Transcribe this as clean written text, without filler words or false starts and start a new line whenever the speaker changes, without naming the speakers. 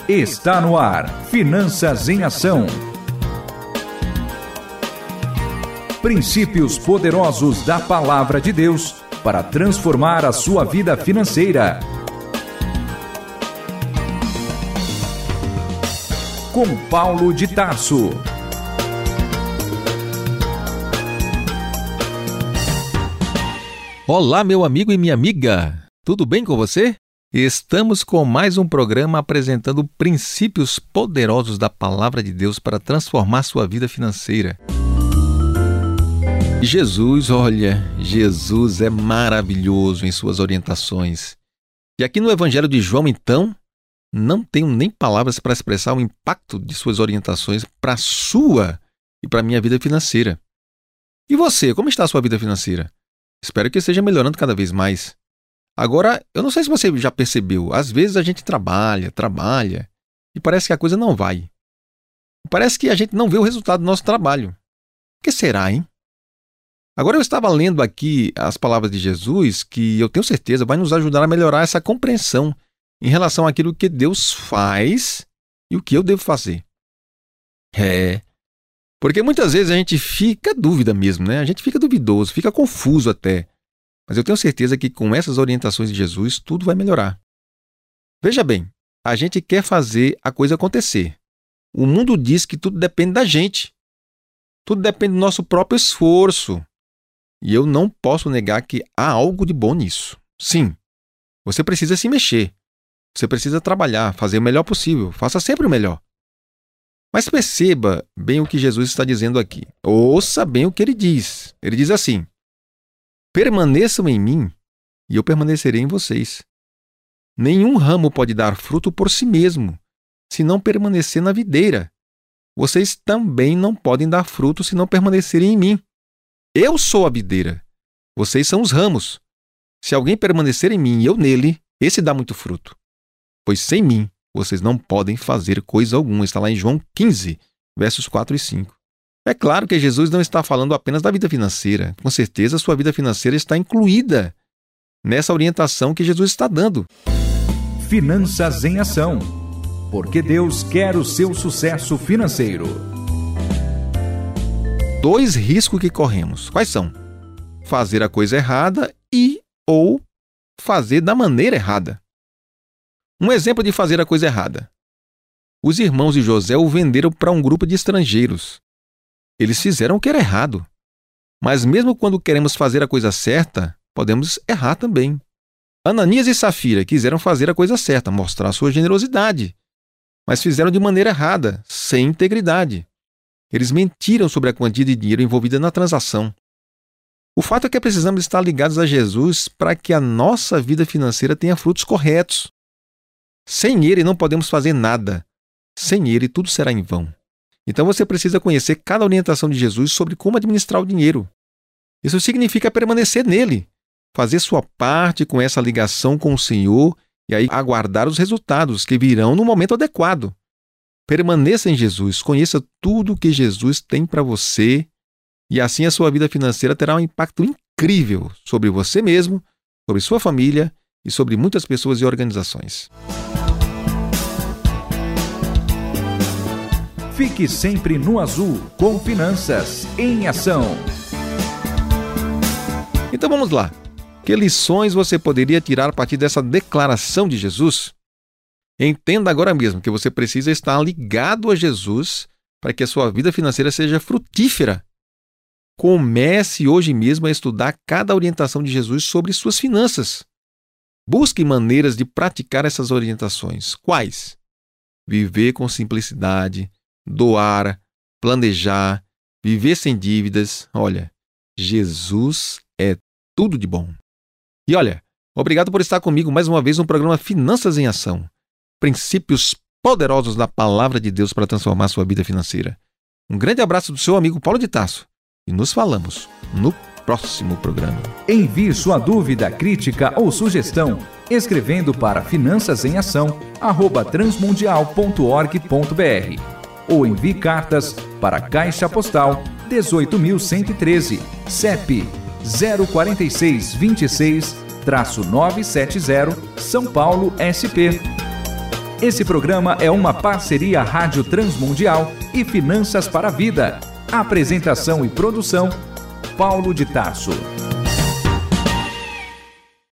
Está no ar, Finanças em Ação. Princípios poderosos da Palavra de Deus para transformar a sua vida financeira. Com Paulo de Tarso.
Olá, meu amigo e minha amiga. Tudo bem com você? Estamos com mais um programa apresentando princípios poderosos da Palavra de Deus para transformar sua vida financeira. Jesus é maravilhoso em suas orientações. E aqui no Evangelho de João, então, não tenho nem palavras para expressar o impacto de suas orientações para a sua e para a minha vida financeira. E você, como está a sua vida financeira? Espero que esteja melhorando cada vez mais. Agora, eu não sei se você já percebeu, às vezes a gente trabalha, e parece que a coisa não vai. Parece que a gente não vê o resultado do nosso trabalho. O que será, hein? Agora eu estava lendo aqui as palavras de Jesus, que eu tenho certeza vai nos ajudar a melhorar essa compreensão em relação àquilo que Deus faz e o que eu devo fazer. Porque muitas vezes a gente fica dúvida mesmo, né? A gente fica duvidoso, fica confuso até. Mas eu tenho certeza que com essas orientações de Jesus, tudo vai melhorar. Veja bem, a gente quer fazer a coisa acontecer. O mundo diz que tudo depende da gente. Tudo depende do nosso próprio esforço. E eu não posso negar que há algo de bom nisso. Sim, você precisa se mexer. Você precisa trabalhar, fazer o melhor possível. Faça sempre o melhor. Mas perceba bem o que Jesus está dizendo aqui. Ouça bem o que ele diz. Ele diz assim: permaneçam em mim e eu permanecerei em vocês. Nenhum ramo pode dar fruto por si mesmo, se não permanecer na videira. Vocês também não podem dar fruto se não permanecerem em mim. Eu sou a videira. Vocês são os ramos. Se alguém permanecer em mim e eu nele, esse dá muito fruto. Pois sem mim, vocês não podem fazer coisa alguma. Está lá em João 15, versos 4 e 5. É claro que Jesus não está falando apenas da vida financeira. Com certeza, a sua vida financeira está incluída nessa orientação que Jesus está dando.
Finanças em Ação. Porque Deus quer o seu sucesso financeiro.
2 riscos que corremos. Quais são? Fazer a coisa errada ou fazer da maneira errada. Um exemplo de fazer a coisa errada. Os irmãos de José o venderam para um grupo de estrangeiros. Eles fizeram o que era errado. Mas mesmo quando queremos fazer a coisa certa, podemos errar também. Ananias e Safira quiseram fazer a coisa certa, mostrar sua generosidade. Mas fizeram de maneira errada, sem integridade. Eles mentiram sobre a quantia de dinheiro envolvida na transação. O fato é que precisamos estar ligados a Jesus para que a nossa vida financeira tenha frutos corretos. Sem Ele não podemos fazer nada. Sem Ele tudo será em vão. Então você precisa conhecer cada orientação de Jesus sobre como administrar o dinheiro. Isso significa permanecer nele, fazer sua parte com essa ligação com o Senhor e aí aguardar os resultados que virão no momento adequado. Permaneça em Jesus, conheça tudo o que Jesus tem para você e assim a sua vida financeira terá um impacto incrível sobre você mesmo, sobre sua família e sobre muitas pessoas e organizações.
Fique sempre no azul com Finanças em Ação.
Então vamos lá. Que lições você poderia tirar a partir dessa declaração de Jesus? Entenda agora mesmo que você precisa estar ligado a Jesus para que a sua vida financeira seja frutífera. Comece hoje mesmo a estudar cada orientação de Jesus sobre suas finanças. Busque maneiras de praticar essas orientações. Quais? Viver com simplicidade, doar, planejar, viver sem dívidas. Olha, Jesus é tudo de bom. E olha, obrigado por estar comigo mais uma vez no programa Finanças em Ação. Princípios poderosos da Palavra de Deus para transformar sua vida financeira. Um grande abraço do seu amigo Paulo de Tarso. E nos falamos no próximo programa.
Envie sua dúvida, crítica ou sugestão escrevendo para finançasemAção@transmundial.org.br ou envie cartas para Caixa Postal 18.113, CEP 04626-970, São Paulo, SP. Esse programa é uma parceria Rádio Transmundial e Finanças para a Vida. Apresentação e produção, Paulo de Tarso.